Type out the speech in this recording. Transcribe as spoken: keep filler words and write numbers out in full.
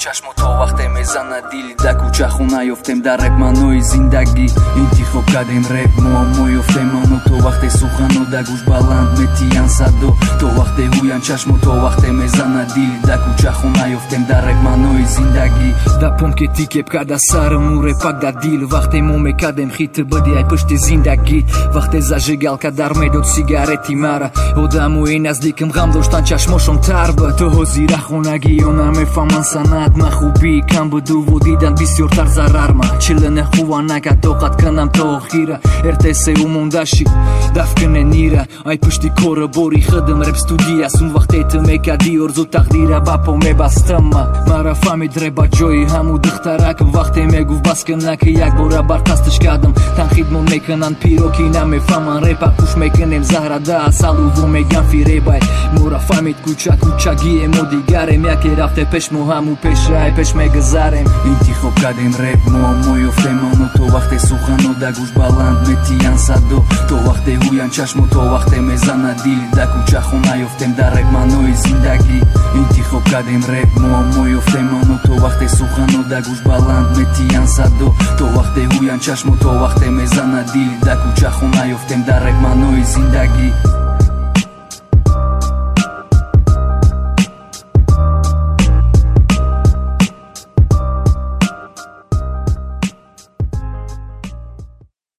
چشم و تا وقت میزنه دیل در کوچه خونه یفتم در رپ منوی زندگی انتخاب کردیم رپ معما یفتم منو تا وقت سخن و در گوش بلند میتیان صدا تا وقت هویان چشم و تا وقت میزنه دیل در کوچه خونه یفتم در رپ منوی زندگی در پم که تیکه بکرده سرم و رپک در دیل وقتی مو میکردم خیت بدی ای پشت زندگی وقتی زجگل که در میداد سیگارتی مرا آدموی نزدیکم غم داشتن چشماشون تر به تو زیر خونگی و نمیفهمن سند من خوبی کم بودو و دیدن بسیارتر ضرر من چلن خوبا نکد طاقت کنم تا آخیره ارتسه و موندشی دفکنه نیره ای پشتی کار باری خدم رپ ستودی از اون وقتی تو میکدی ارزو تقدیره بپا میبستم مرا فهمید رپ جایی همو دخترکم وقتی میگفت بس کنه که یک بار برقصدش کردم تنخیدمون میکنن پیروکی نمیفهمن رپ پوش میکنیم زهره ده سال و میگن فیره بای مورا فهمید کوچه کوچگی مو دیگرم یکی رفته پیش مو همو پیش رای پیش میگذاریم انتخاب کردیم رپ معما یفتم منو تا وقت سخن و در گوش بلند میتیان صدا تا وقت هویان چشم و تا وقت میزنه دیل در کوچه خونه یفتم در رپ منوی زندگی انتخاب کردیم رپ معما یفتم منو تا وقت سخن و در گوش بلند میتیان صدا تا وقت هویان چشم و تا وقت میزنه دیل در کوچه خونه یفتم در رپ منوی زندگی